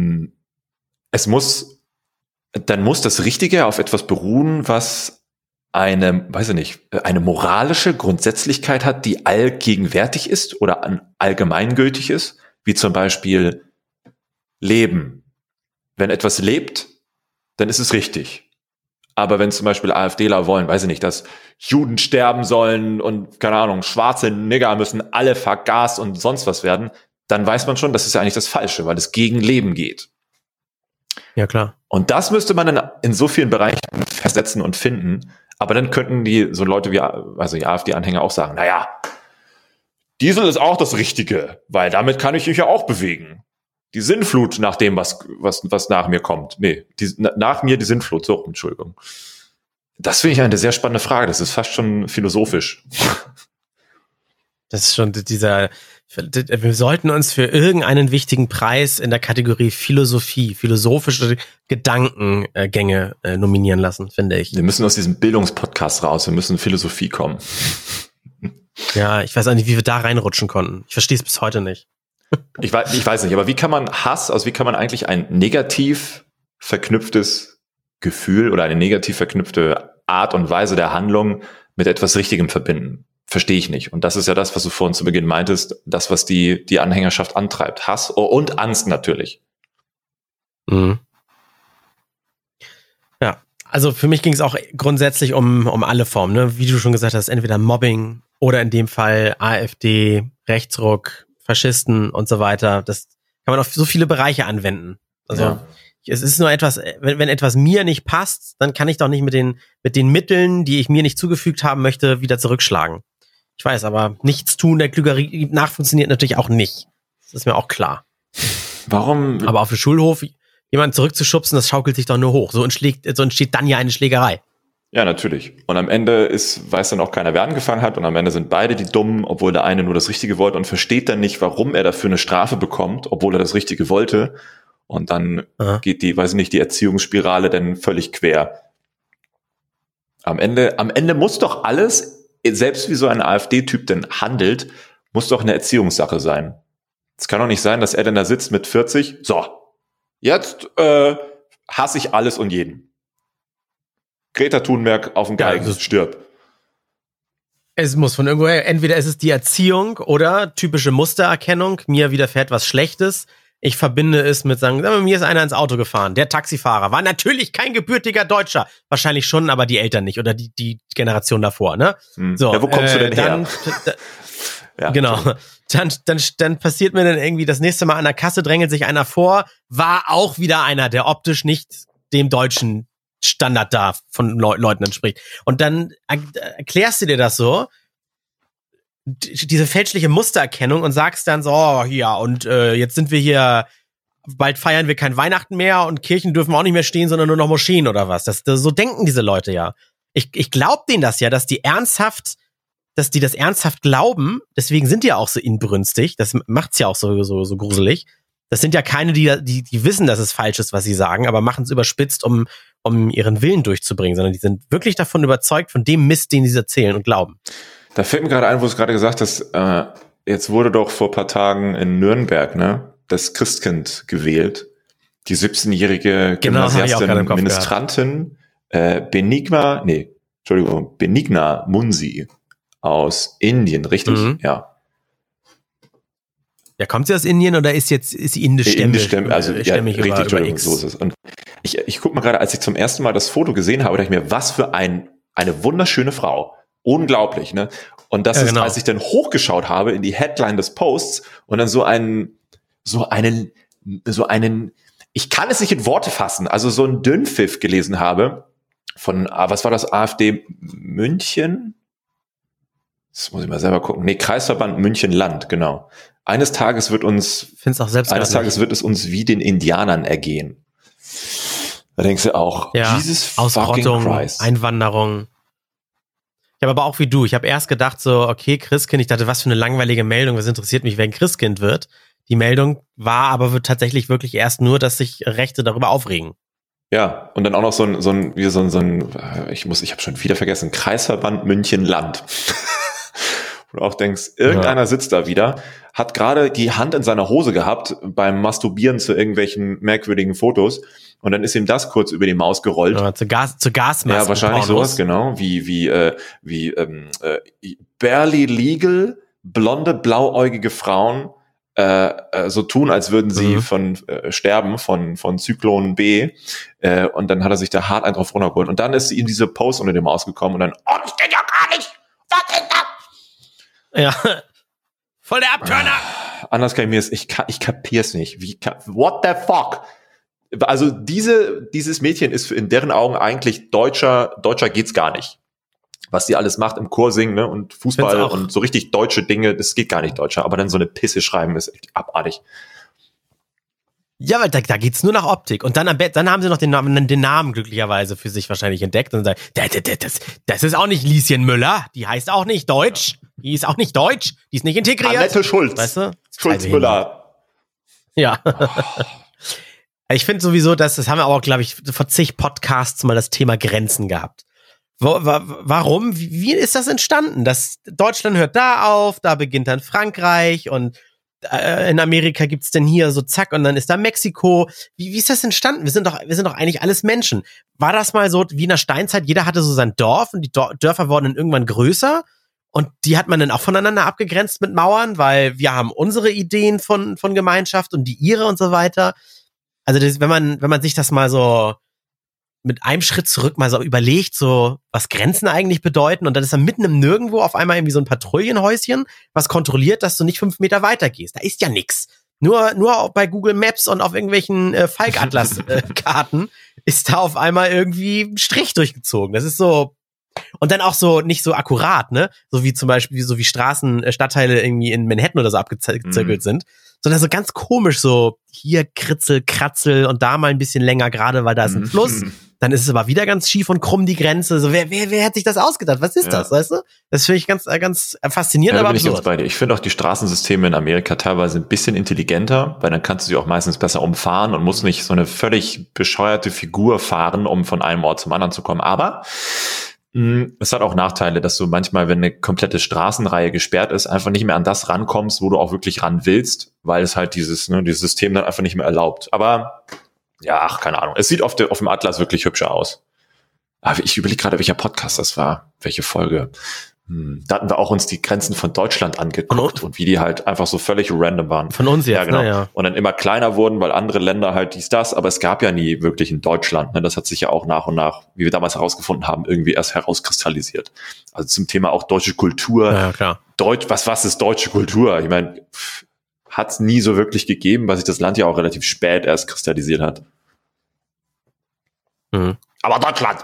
Es muss, dann muss das Richtige auf etwas beruhen, was eine, weiß ich nicht, eine moralische Grundsätzlichkeit hat, die allgegenwärtig ist oder allgemeingültig ist, wie zum Beispiel Leben. Wenn etwas lebt, dann ist es richtig. Aber wenn zum Beispiel AfDler wollen, weiß ich nicht, dass Juden sterben sollen und, keine Ahnung, schwarze Nigger müssen alle vergast und sonst was werden, dann weiß man schon, das ist ja eigentlich das Falsche, weil es gegen Leben geht. Ja, klar. Und das müsste man dann in so vielen Bereichen festsetzen und finden. Aber dann könnten die, so Leute wie, also die AfD-Anhänger auch sagen, naja, Diesel ist auch das Richtige, weil damit kann ich mich ja auch bewegen. Die Sinnflut nach dem, was, was, was nach mir kommt. Nee, die, nach mir die Sinnflut. So, Entschuldigung. Das finde ich eine sehr spannende Frage. Das ist fast schon philosophisch. Das ist schon dieser, wir sollten uns für irgendeinen wichtigen Preis in der Kategorie Philosophie, philosophische Gedankengänge äh, nominieren lassen, finde ich. Wir müssen aus diesem Bildungspodcast raus. Wir müssen in Philosophie kommen. Ja, ich weiß auch nicht, wie wir da reinrutschen konnten. Ich verstehe es bis heute nicht. Ich weiß, ich weiß nicht, aber wie kann man Hass, also wie kann man eigentlich ein negativ verknüpftes Gefühl oder eine negativ verknüpfte Art und Weise der Handlung mit etwas Richtigem verbinden? Verstehe ich nicht. Und das ist ja das, was du vorhin zu Beginn meintest, das, was die, die Anhängerschaft antreibt. Hass und Angst natürlich. Mhm. Ja, also für mich ging es auch grundsätzlich um, um alle Formen, ne? Wie du schon gesagt hast, entweder Mobbing oder in dem Fall AfD, Rechtsruck, Faschisten und so weiter. Das kann man auf so viele Bereiche anwenden. Also ja. Es ist nur etwas, wenn, wenn etwas mir nicht passt, dann kann ich doch nicht mit den, mit den Mitteln, die ich mir nicht zugefügt haben möchte, wieder zurückschlagen. Ich weiß, aber nichts tun der Klügerie nach funktioniert natürlich auch nicht. Das ist mir auch klar. Warum? Aber auf dem Schulhof jemanden zurückzuschubsen, das schaukelt sich doch nur hoch. So entsteht, so entsteht dann ja eine Schlägerei. Ja, natürlich. Und am Ende ist, weiß dann auch keiner, wer angefangen hat. Und am Ende sind beide die Dummen, obwohl der eine nur das Richtige wollte und versteht dann nicht, warum er dafür eine Strafe bekommt, obwohl er das Richtige wollte. Und dann Aha. geht die, weiß ich nicht, die Erziehungsspirale dann völlig quer. Am Ende, am Ende muss doch alles, selbst wie so ein AfD-Typ denn handelt, muss doch eine Erziehungssache sein. Es kann doch nicht sein, dass er denn da sitzt mit vierzig. So, jetzt äh, hasse ich alles und jeden. Greta Thunberg auf dem Galgen, ja, stirb. Es muss von irgendwoher, entweder ist es die Erziehung oder typische Mustererkennung, mir widerfährt was Schlechtes. Ich verbinde es mit sagen, sagen wir, mir ist einer ins Auto gefahren. Der Taxifahrer war natürlich kein gebürtiger Deutscher. Wahrscheinlich schon, aber die Eltern nicht oder die, die Generation davor, ne? Hm. So, ja, wo kommst äh, du denn dann, her? Ja, genau. Dann, dann, dann passiert mir dann irgendwie das nächste Mal an der Kasse, drängelt sich einer vor, war auch wieder einer, der optisch nicht dem deutschen Standard da von Le- Leuten entspricht. Und dann er- erklärst du dir das so, d- diese fälschliche Mustererkennung und sagst dann so, oh, ja, und äh, jetzt sind wir hier, bald feiern wir kein Weihnachten mehr und Kirchen dürfen auch nicht mehr stehen, sondern nur noch Moscheen oder was. Das, das, so denken diese Leute ja. Ich, ich glaub denen das ja, dass die ernsthaft dass die das ernsthaft glauben, deswegen sind die ja auch so inbrünstig, das macht's ja auch so, so, so gruselig. Das sind ja keine, die, die, die wissen, dass es falsch ist, was sie sagen, aber machen es überspitzt, um, um ihren Willen durchzubringen, sondern die sind wirklich davon überzeugt, von dem Mist, den sie erzählen und glauben. Da fällt mir gerade ein, wo du es gerade gesagt hast, äh, jetzt wurde doch vor ein paar Tagen in Nürnberg, ne, das Christkind gewählt. Die siebzehnjährige Genau, Gymnasiastin, Ministrantin, äh, Benigna, nee, Entschuldigung, Benigna Munsi. Aus Indien, richtig? Mhm. Ja. Ja, kommt sie aus Indien oder ist jetzt ist sie indischstämmig? Indischstämmig, also äh, ja, stämmig richtig, über, über Entschuldigung, X. so ist es. Und ich, ich guck mal gerade, als ich zum ersten Mal das Foto gesehen habe, dachte ich mir, was für ein eine wunderschöne Frau. Unglaublich, ne? Und das Ja, ist, genau. als ich dann hochgeschaut habe in die Headline des Posts und dann so einen, so einen, so einen, ich kann es nicht in Worte fassen, also so einen Dünnpfiff gelesen habe von, was war das, AfD München? Das muss ich mal selber gucken. Nee, Kreisverband München-Land, genau. Eines Tages wird uns, Find's auch selbst eines Tages wird es uns wie den Indianern ergehen. Da denkst du auch, ja, Jesus fucking Ausrottung, Christ. Einwanderung. Ich habe aber auch wie du, ich habe erst gedacht so, okay, Christkind, ich dachte, was für eine langweilige Meldung, was interessiert mich, wer ein Christkind wird. Die Meldung war aber wird tatsächlich wirklich erst nur, dass sich Rechte darüber aufregen. Ja, und dann auch noch so ein, so ein, wie so ein, so ein, ich muss, ich habe schon wieder vergessen, Kreisverband München-Land. Wo du auch denkst, irgendeiner ja. sitzt da wieder, hat gerade die Hand in seiner Hose gehabt beim Masturbieren zu irgendwelchen merkwürdigen Fotos und dann ist ihm das kurz über die Maus gerollt. Ja, zu Gas, zu Gasmasken. Ja, wahrscheinlich Pornos. sowas, genau, wie, wie, äh, wie, ähm, äh, barely legal, blonde, blauäugige Frauen äh, äh, so tun, als würden sie mhm. von äh, sterben, von, von Zyklon B, äh, und dann hat er sich da hart einen drauf runtergeholt und dann ist ihm diese Post unter dem ausgekommen und dann, oh, das steht ja gar nicht, was ist das? Ja, voll der Abturner. Anders kann ich mir das, ich, ich kapier's nicht. Wie, what the fuck? Also diese, dieses Mädchen ist in deren Augen eigentlich deutscher, deutscher geht's gar nicht. Was die alles macht im Chor singen, ne, und Fußball und so richtig deutsche Dinge, das geht gar nicht deutscher. Aber dann so eine Pisse schreiben ist echt abartig. Ja, weil da, da geht's nur nach Optik. Und dann, am Be- dann haben sie noch den Namen, den Namen glücklicherweise für sich wahrscheinlich entdeckt und sagen, das, das, das, das ist auch nicht Lieschen Müller, die heißt auch nicht Deutsch, die ist auch nicht Deutsch, die ist nicht integriert. Annette Schulz. Weißt du? Schulz-Müller. Ja. Ich finde sowieso, dass, das haben wir aber auch, glaube ich, vor zig Podcasts mal das Thema Grenzen gehabt. Wo, wa, warum? Wie, wie ist das entstanden? Das, Deutschland hört da auf, da beginnt dann Frankreich und äh, in Amerika gibt's denn hier so zack und dann ist da Mexiko. Wie, wie ist das entstanden? Wir sind doch, wir sind doch eigentlich alles Menschen. War das mal so wie in der Steinzeit? Jeder hatte so sein Dorf und die Dörfer wurden dann irgendwann größer und die hat man dann auch voneinander abgegrenzt mit Mauern, weil wir haben unsere Ideen von, von Gemeinschaft und die ihre und so weiter. Also das, wenn man, wenn man sich das mal so mit einem Schritt zurück mal so überlegt, so was Grenzen eigentlich bedeuten und dann ist da mitten im Nirgendwo auf einmal irgendwie so ein Patrouillenhäuschen, was kontrolliert, dass du nicht fünf Meter weiter gehst. Da ist ja nix. Nur, nur bei Google Maps und auf irgendwelchen äh, Falkatlas-Karten äh, ist da auf einmal irgendwie ein Strich durchgezogen. Das ist so, und dann auch so nicht so akkurat, ne? So wie zum Beispiel, so wie Straßen, äh, Stadtteile irgendwie in Manhattan oder so abgezirkelt mhm. sind. Sondern so ganz komisch, so hier Kritzel, Kratzel und da mal ein bisschen länger gerade, weil da ist ein Fluss. Dann ist es aber wieder ganz schief und krumm die Grenze. So, wer, wer, wer hat sich das ausgedacht? Was ist ja. das, weißt du? Das finde ich ganz, ganz faszinierend, ja, da aber bin ich absurd. ganz bei dir. Ich finde auch die Straßensysteme in Amerika teilweise ein bisschen intelligenter, weil dann kannst du sie auch meistens besser umfahren und musst nicht so eine völlig bescheuerte Figur fahren, um von einem Ort zum anderen zu kommen. Aber mh, es hat auch Nachteile, dass du manchmal, wenn eine komplette Straßenreihe gesperrt ist, einfach nicht mehr an das rankommst, wo du auch wirklich ran willst, weil es halt dieses, ne, dieses System dann einfach nicht mehr erlaubt. Aber ja, ach, keine Ahnung. Es sieht auf, de, auf dem Atlas wirklich hübscher aus. Aber ich überlege gerade, welcher Podcast das war, welche Folge. Hm, da hatten wir auch uns die Grenzen von Deutschland angeguckt und wie die halt einfach so völlig random waren. Von uns jetzt, ja, genau. Ne, ja. Und dann immer kleiner wurden, weil andere Länder halt dies, das, aber es gab ja nie wirklich in Deutschland. Ne? Das hat sich ja auch nach und nach, wie wir damals herausgefunden haben, irgendwie erst herauskristallisiert. Also zum Thema auch deutsche Kultur. Ja, klar. Deutsch, was, was ist deutsche Kultur? Ich meine, hat es nie so wirklich gegeben, weil sich das Land ja auch relativ spät erst kristallisiert hat. Mhm. Aber Deutschland!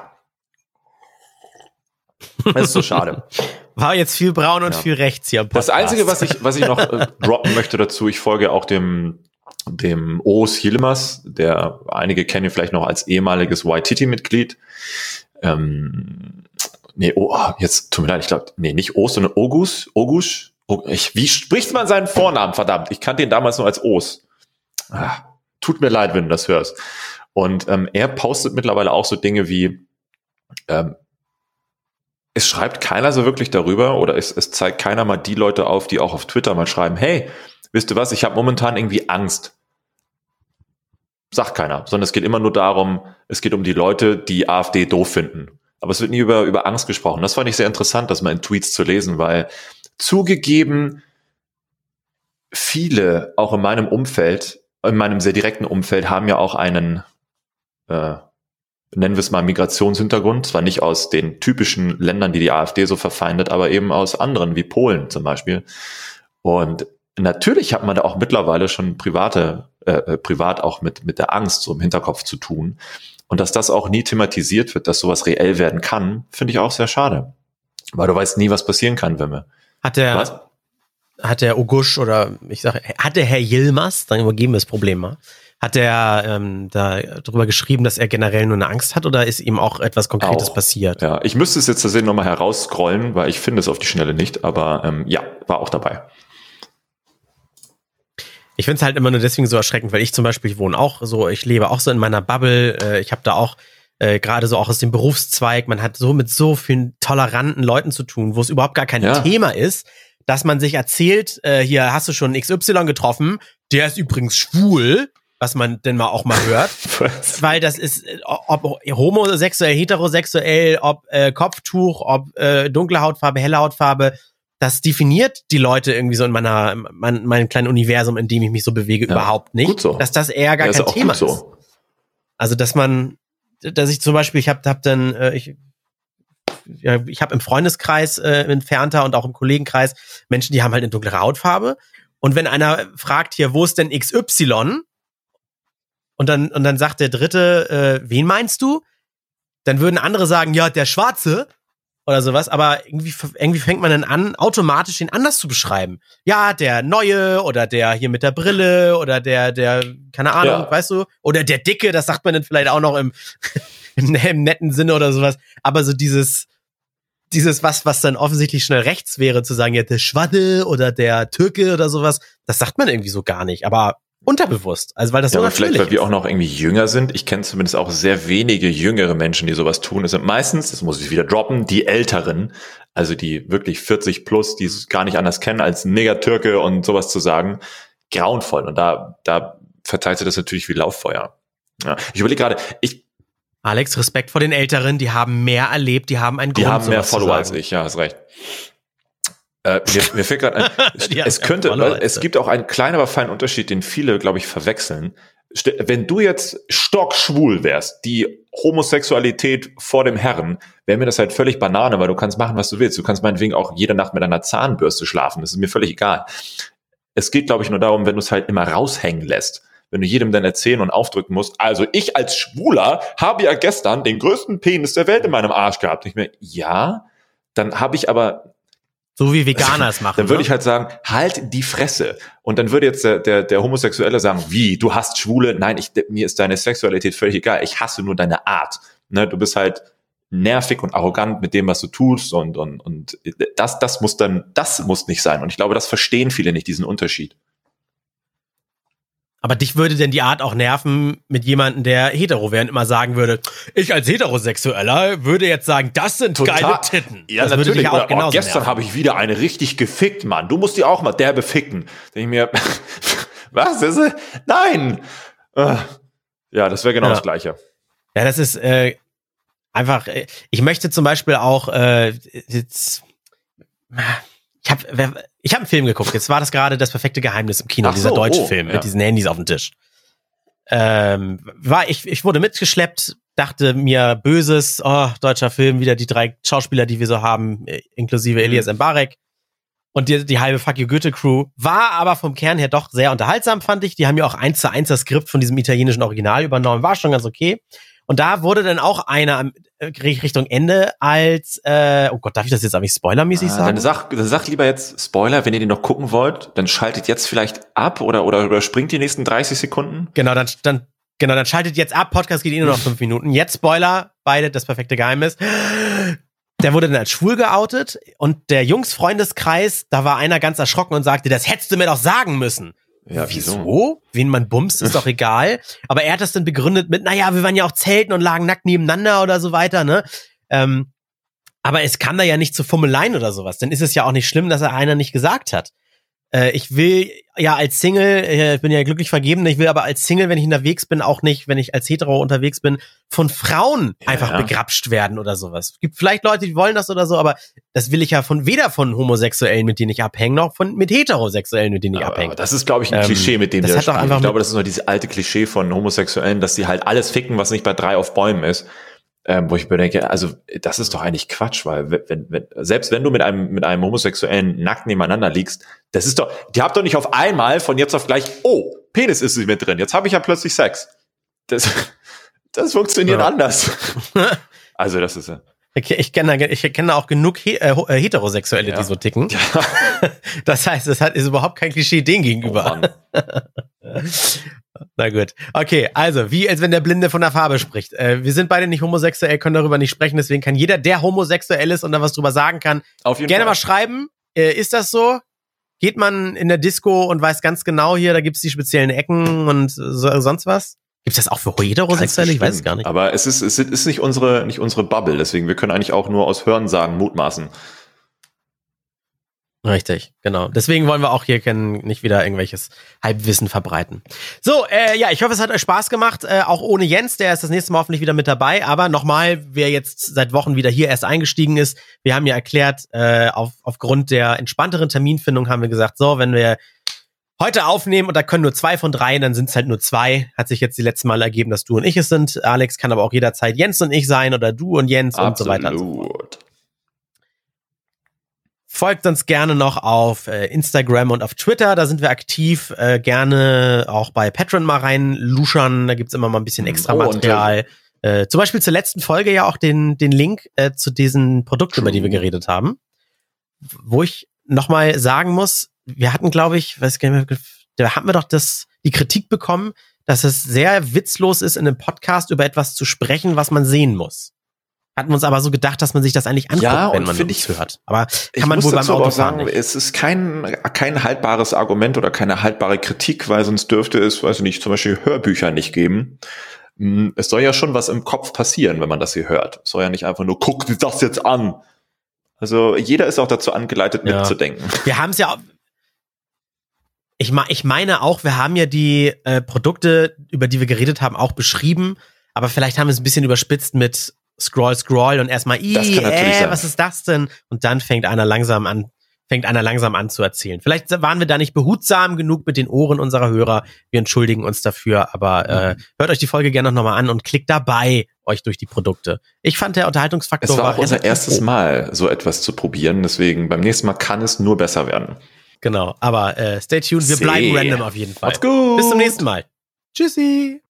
Das ist so schade. War jetzt viel braun und ja. viel rechts hier im Podcast. Das Einzige, was ich, was ich noch äh, droppen möchte dazu, ich folge auch dem, dem Oos Yilmaz, der einige kennen ihn vielleicht noch als ehemaliges Waititi-Mitglied. Ähm, nee, oh, jetzt tut mir leid, ich glaube, nee, nicht Oos, sondern Ogus, Ogus. Oh, ich, wie spricht man seinen Vornamen, verdammt? Ich kannte ihn damals nur als Oos. Ah, tut mir leid, wenn du das hörst. Und ähm, er postet mittlerweile auch so Dinge wie, ähm, es schreibt keiner so wirklich darüber oder es, es zeigt keiner mal die Leute auf, die auch auf Twitter mal schreiben, hey, wisst ihr was, ich habe momentan irgendwie Angst. Sagt keiner, sondern es geht immer nur darum, es geht um die Leute, die AfD doof finden. Aber es wird nie über, über Angst gesprochen. Das fand ich sehr interessant, das mal in Tweets zu lesen, weil zugegeben, viele, auch in meinem Umfeld, in meinem sehr direkten Umfeld, haben ja auch einen, äh, nennen wir es mal Migrationshintergrund, zwar nicht aus den typischen Ländern, die die AfD so verfeindet, aber eben aus anderen, wie Polen zum Beispiel. Und natürlich hat man da auch mittlerweile schon private, äh, privat auch mit, mit der Angst so im Hinterkopf zu tun. Und dass das auch nie thematisiert wird, dass sowas reell werden kann, finde ich auch sehr schade. Weil du weißt nie, was passieren kann, wenn wir... Hat der, was? Hat der Ogusch oder ich sage, hat der Herr Yilmaz, dann übergeben wir das Problem mal, hat er ähm, da drüber geschrieben, dass er generell nur eine Angst hat oder ist ihm auch etwas Konkretes auch passiert? Ja, ich müsste es jetzt tatsächlich nochmal herausscrollen, weil ich finde es auf die Schnelle nicht, aber ähm, ja, war auch dabei. Ich finde es halt immer nur deswegen so erschreckend, weil ich zum Beispiel, ich wohne auch so, ich lebe auch so in meiner Bubble, äh, ich habe da auch äh, gerade so auch aus dem Berufszweig, man hat so mit so vielen toleranten Leuten zu tun, wo es überhaupt gar kein ja. Thema ist, dass man sich erzählt, äh, hier hast du schon X Y getroffen, der ist übrigens schwul, was man denn mal auch mal hört, weil das ist, ob homosexuell, heterosexuell, ob äh, Kopftuch, ob äh, dunkle Hautfarbe, helle Hautfarbe, das definiert die Leute irgendwie so in meiner, mein, meinem kleinen Universum, in dem ich mich so bewege, ja, überhaupt nicht, so. Dass das eher gar ja, kein Thema ist. So. Also, dass man, dass ich zum Beispiel, ich habe hab dann, äh, ich, ja, ich habe im Freundeskreis äh, entfernter und auch im Kollegenkreis Menschen, die haben halt eine dunklere Hautfarbe und wenn einer fragt hier, wo ist denn X Y? Und dann, und dann sagt der Dritte, äh, wen meinst du? Dann würden andere sagen, ja, der Schwarze oder sowas, aber irgendwie, irgendwie fängt man dann an, automatisch den anders zu beschreiben. Ja, der Neue oder der hier mit der Brille oder der, der, keine Ahnung, ja. weißt du? Oder der Dicke, das sagt man dann vielleicht auch noch im, im, im netten Sinne oder sowas. Aber so dieses, dieses was, was dann offensichtlich schnell rechts wäre, zu sagen, ja, der Schwadde oder der Türke oder sowas, das sagt man irgendwie so gar nicht. Aber unterbewusst, also weil das ja, so aber natürlich vielleicht, weil ist. wir auch noch irgendwie jünger sind. Ich kenne zumindest auch sehr wenige jüngere Menschen, die sowas tun. Es sind meistens, das muss ich wieder droppen, die Älteren, also die wirklich vierzig plus, die es gar nicht anders kennen, als Neger-Türke und sowas zu sagen, grauenvoll. Und da, da verteilt sich das natürlich wie Lauffeuer. Ja. Ich überlege gerade, ich Alex, Respekt vor den Älteren, die haben mehr erlebt, die haben einen Grund, die haben mehr sowas zu Follower als sagen. ich, ja, hast recht. Äh, mir, mir fällt gerade ein, es könnte, weil es gibt auch einen kleinen, aber feinen Unterschied, den viele, glaube ich, verwechseln. Wenn du jetzt stockschwul wärst, die Homosexualität vor dem Herrn, wäre mir das halt völlig Banane, weil du kannst machen, was du willst. Du kannst meinetwegen auch jede Nacht mit einer Zahnbürste schlafen. Das ist mir völlig egal. Es geht, glaube ich, nur darum, wenn du es halt immer raushängen lässt. Wenn du jedem dann erzählen und aufdrücken musst, also ich als Schwuler habe ja gestern den größten Penis der Welt in meinem Arsch gehabt. Ich mir, ja, dann habe ich aber so wie Veganer es machen. Dann würde ne? ich halt sagen, halt die Fresse. Und dann würde jetzt der, der, der Homosexuelle sagen, wie, du hast Schwule? Nein, ich, mir ist deine Sexualität völlig egal. Ich hasse nur deine Art. Ne, du bist halt nervig und arrogant mit dem, was du tust. Und, und, und das, das muss dann, das muss nicht sein. Und ich glaube, das verstehen viele nicht, diesen Unterschied. Aber dich würde denn die Art auch nerven mit jemandem, der hetero wäre und immer sagen würde, ich als Heterosexueller würde jetzt sagen, das sind Total. geile Titten. Ja, das natürlich. Würde dich auch Oder, oh, gestern habe ich wieder eine richtig gefickt, Mann. Du musst die auch mal derbe ficken. Denke ich mir, was ist es? Nein. Ja, das wäre genau ja. das Gleiche. Ja, das ist äh, einfach, äh, ich möchte zum Beispiel auch äh, jetzt, ich habe ich hab einen Film geguckt, jetzt war das gerade Das perfekte Geheimnis im Kino, so, dieser deutsche oh, Film ja. mit diesen Handys auf dem Tisch. Ähm, war ich, ich wurde mitgeschleppt, dachte mir Böses, oh, deutscher Film, wieder die drei Schauspieler, die wir so haben, inklusive Elias Mbarek. Und die, die halbe Fuck You Goethe-Crew war aber vom Kern her doch sehr unterhaltsam, fand ich. Die haben ja auch eins zu eins das Skript von diesem italienischen Original übernommen. War schon ganz okay. Und da wurde dann auch einer am, Richtung Ende als, äh, oh Gott, darf ich das jetzt auch nicht spoilermäßig ah, sagen? Dann sag, dann sag lieber jetzt Spoiler, wenn ihr den noch gucken wollt, dann schaltet jetzt vielleicht ab oder, oder überspringt die nächsten dreißig Sekunden. Genau, dann, dann, genau, dann schaltet jetzt ab. Podcast geht eh nur noch fünf Minuten. Jetzt Spoiler, beide, das perfekte Geheimnis. Der wurde dann als schwul geoutet und der Jungs-Freundeskreis, da war einer ganz erschrocken und sagte, das hättest du mir doch sagen müssen. Ja, wieso? Wieso? Wen man bumst, ist doch egal. Aber er hat das dann begründet mit, naja, wir waren ja auch zelten und lagen nackt nebeneinander oder so weiter, ne? Ähm, aber es kam da ja nicht zu Fummeleien oder sowas. Dann ist es ja auch nicht schlimm, dass er einer nicht gesagt hat. Äh, ich will ja als Single, ich bin ja glücklich vergeben, ich will aber als Single, wenn ich unterwegs bin, auch nicht, wenn ich als Hetero unterwegs bin, von Frauen ja, einfach ja. begrapscht werden oder sowas. Es gibt vielleicht Leute, die wollen das oder so, aber das will ich ja von weder von Homosexuellen, mit denen ich abhänge, noch von mit Heterosexuellen, mit denen ich aber, abhänge. aber das ist, glaube ich, ein ähm, Klischee, mit dem das wir hat doch spielen. einfach Ich glaube, mit- das ist noch dieses alte Klischee von Homosexuellen, dass sie halt alles ficken, was nicht bei drei auf Bäumen ist. Ähm, wo ich mir denke, also das ist doch eigentlich Quatsch, weil wenn, wenn, selbst wenn du mit einem mit einem Homosexuellen nackt nebeneinander liegst, das ist doch, die habt doch nicht auf einmal von jetzt auf gleich, oh, Penis ist mit drin, jetzt habe ich ja plötzlich Sex. Das, das funktioniert Ja. anders. Also das ist ja. Ich, ich kenne ich kenne auch genug He äh, Heterosexuelle, Ja. die so ticken. Ja. Das heißt, es hat ist überhaupt kein Klischee denen gegenüber. Oh Mann. Na gut. Okay, also, wie als wenn der Blinde von der Farbe spricht. Äh, wir sind beide nicht homosexuell, können darüber nicht sprechen, deswegen kann jeder, der homosexuell ist und da was drüber sagen kann, Auf jeden gerne Fall. mal schreiben. Äh, ist das so? Geht man in der Disco und weiß ganz genau hier, da gibt's die speziellen Ecken und so, sonst was? Gibt's das auch für Heterosexuelle? Ich weiß es gar nicht. Aber es ist, es ist nicht unsere, nicht unsere Bubble, deswegen wir können eigentlich auch nur aus Hörensagen mutmaßen. Richtig, genau. Deswegen wollen wir auch hier kein, nicht wieder irgendwelches Halbwissen verbreiten. So, äh, ja, ich hoffe, es hat euch Spaß gemacht, äh, auch ohne Jens, der ist das nächste Mal hoffentlich wieder mit dabei. Aber nochmal, wer jetzt seit Wochen wieder hier erst eingestiegen ist, wir haben ja erklärt, äh, auf, aufgrund der entspannteren Terminfindung haben wir gesagt, so, wenn wir heute aufnehmen und da können nur zwei von drei, dann sind es halt nur zwei. Hat sich jetzt die letzten Mal ergeben, dass du und ich es sind. Alex kann aber auch jederzeit Jens und ich sein oder du und Jens und so weiter und so fort. Absolut. Folgt uns gerne noch auf äh, Instagram und auf Twitter, da sind wir aktiv. Äh, gerne auch bei Patreon mal reinluschern, da gibt's immer mal ein bisschen extra Oh, und, Material. Äh, zum Beispiel zur letzten Folge ja auch den, den Link äh, zu diesen Produkten, True. über die wir geredet haben. Wo ich nochmal sagen muss, wir hatten, glaube ich, weiß gar nicht mehr, da hatten wir doch das, die Kritik bekommen, dass es sehr witzlos ist, in einem Podcast über etwas zu sprechen, was man sehen muss. Hatten wir uns aber so gedacht, dass man sich das eigentlich anguckt, Ja, wenn und man find uns ich- hört. Aber Ich kann man muss wohl beim dazu aber auch Autofahren sagen, nicht. es ist kein, kein haltbares Argument oder keine haltbare Kritik, weil sonst dürfte es, weiß ich nicht, zum Beispiel Hörbücher nicht geben. Hm, Es soll ja schon was im Kopf passieren, wenn man das hier hört. Es soll ja nicht einfach nur, guck dir das jetzt an. Also jeder ist auch dazu angeleitet, Ja. mitzudenken. Wir haben es ja, ich, ma- ich meine auch, wir haben ja die äh, Produkte, über die wir geredet haben, auch beschrieben, aber vielleicht haben wir es ein bisschen überspitzt mit Scroll, Scroll und erstmal, Das kann natürlich äh, sein. was ist das denn? Und dann fängt einer langsam an, fängt einer langsam an zu erzählen. Vielleicht waren wir da nicht behutsam genug mit den Ohren unserer Hörer. Wir entschuldigen uns dafür, aber äh, hört euch die Folge gerne noch mal an und klickt dabei euch durch die Produkte. Ich fand, der Unterhaltungsfaktor Es war auch unser relativ erstes hoch. Mal, so etwas zu probieren. Deswegen beim nächsten Mal kann es nur besser werden. Genau, aber äh, stay tuned, wir See. bleiben random auf jeden Fall. Macht's gut. Bis zum nächsten Mal. Tschüssi.